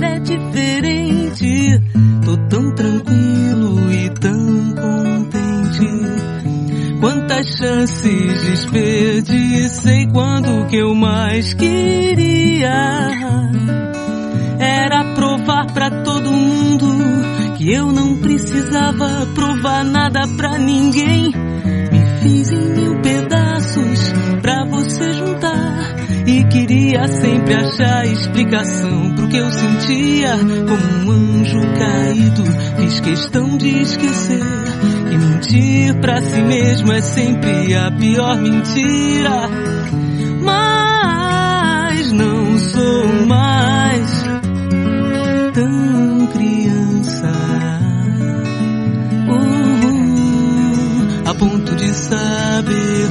olhar é diferente. Tô tão tranquilo e tão contente. Quantas chances desperdicei quando o que eu mais queria era provar pra todo mundo que eu não precisava provar nada pra ninguém. Me fiz em 1000 pedaços pra você juntar e queria sempre achar explicação pro que eu sentia. Como um anjo caído, fiz questão de esquecer que mentir pra si mesmo é sempre a pior mentira. Mas não sou mais tão criança, a ponto de saber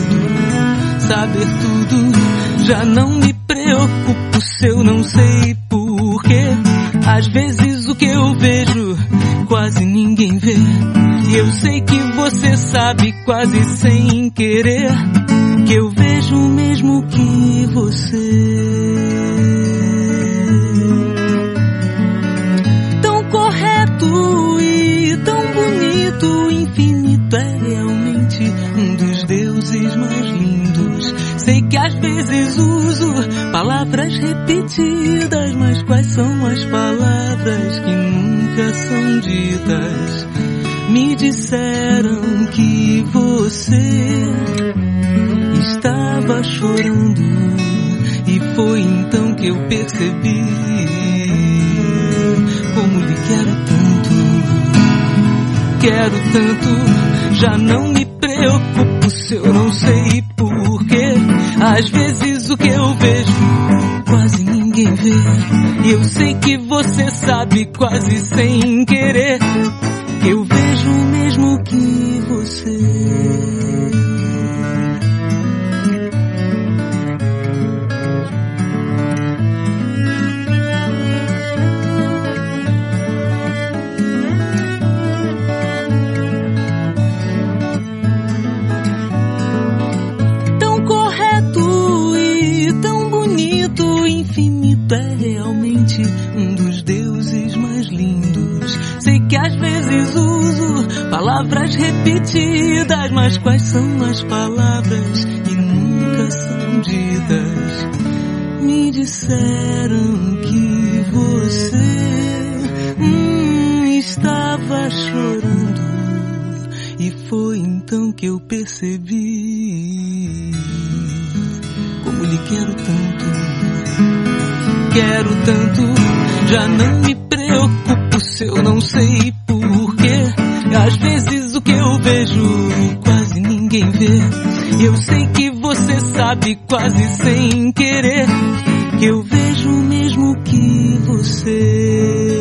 tudo. Já não me preocupo se eu não sei porquê. Às vezes o que eu vejo quase ninguém vê, e eu sei que você sabe quase sem querer que eu vejo o mesmo que você. Tão correto e tão bonito, infinito é realmente um dos deuses mais lindos. Sei que às vezes uso palavras repetidas, mas quais são as palavras que nunca são ditas? Me disseram que você estava chorando, e foi então que eu percebi como lhe quero tanto. Já não me preocupo se eu não sei porquê. Às vezes o que eu vejo quase ninguém vê, e eu sei que você sabe quase sem querer que eu vejo o mesmo que você. É realmente um dos deuses mais lindos. Sei que às vezes uso palavras repetidas, mas quais são as palavras que nunca são ditas? Me disseram que você estava chorando, e foi então que eu percebi como lhe quero tanto, já não me preocupo se eu não sei porquê. Às vezes o que eu vejo quase ninguém vê, e eu sei que você sabe quase sem querer que eu vejo o mesmo que você.